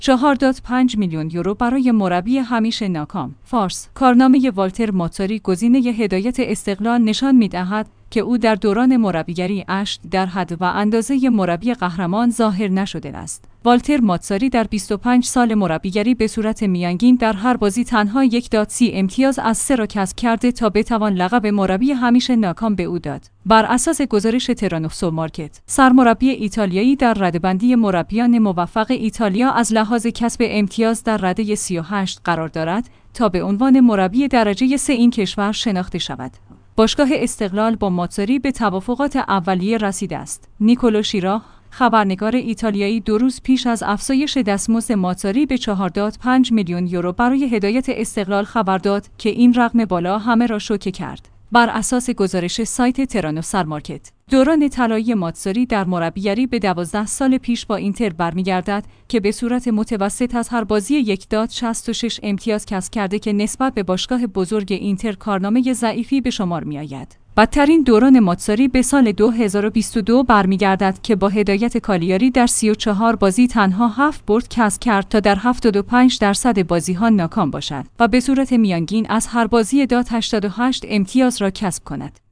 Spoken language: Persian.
4.5 میلیون یورو برای مربی همیشه ناکام. فارس. کارنامه والتر ماتزاری گزینه هدایت استقلال نشان می‌دهد که او در دوران مربیگری اشت در حد و اندازه مربی قهرمان ظاهر نشده است. والتر ماتزاری در 25 سال مربیگری به صورت میانگین در هر بازی تنها 1.30 امتیاز از 3 را کسب کرده تا بتوان لقب مربی همیشه ناکام به او داد. بر اساس گزارش ترانوسو مارکت، سرمربی ایتالیایی در رده‌بندی مربیان موفق ایتالیا از لحاظ کسب امتیاز در رده 38 قرار دارد تا به عنوان مربی درجه 3 این کشور شناخته شود. باشگاه استقلال با ماتزاری به توافقات اولیه رسیده است. نیکولو شیرا، خبرنگار ایتالیایی، 2 روز پیش از افزایش دستمزد ماتزاری به 4.5 میلیون یورو برای هدایت استقلال خبر داد که این رقم بالا همه را شوکه کرد. بر اساس گزارش سایت ترانوسو مارکت، دوران طلایی ماتزاری در مربیگری به 12 سال پیش با اینتر برمیگردد که به صورت متوسط از هر بازی 1.66 امتیاز کسب کرده که نسبت به باشگاه بزرگ اینتر کارنامه ضعیفی به شمار می‌آید. بدترین دوران ماتزاری به سال 2022 برمیگردد که با هدایت کالیاری در 34 بازی تنها 7 برد کسب کرد تا در 75% بازی‌ها ناکام باشد و به صورت میانگین از هر بازی 88 امتیاز را کسب کند.